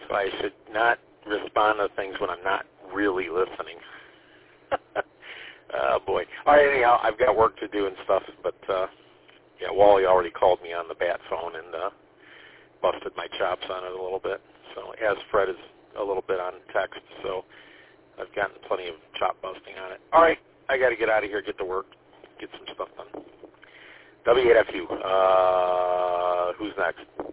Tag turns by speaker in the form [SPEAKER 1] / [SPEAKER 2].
[SPEAKER 1] I should not respond to things when I'm not really listening. Oh, boy. All right, anyhow, I've got work to do and stuff, but, yeah, Wally already called me on the bat phone and busted my chops on it a little bit. So, as Fred is a little bit on text, so I've gotten plenty of chop busting on it. All right, I got to get out of here, get to work, get some stuff done. W8FU. Who's next?